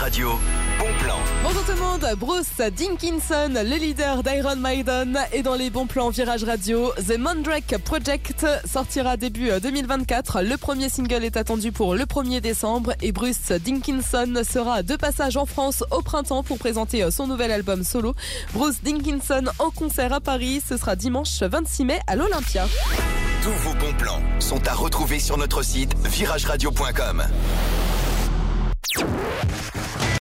Radio, bon plan. Bonjour tout le monde, Bruce Dickinson, le leader d'Iron Maiden, est dans les bons plans Virage Radio. The Mandrake Project sortira début 2024. Le premier single est attendu pour le 1er décembre et Bruce Dickinson sera de passage en France au printemps pour présenter son nouvel album solo. Bruce Dickinson en concert à Paris, ce sera dimanche 26 mai à l'Olympia. Tous vos bons plans sont à retrouver sur notre site virageradio.com.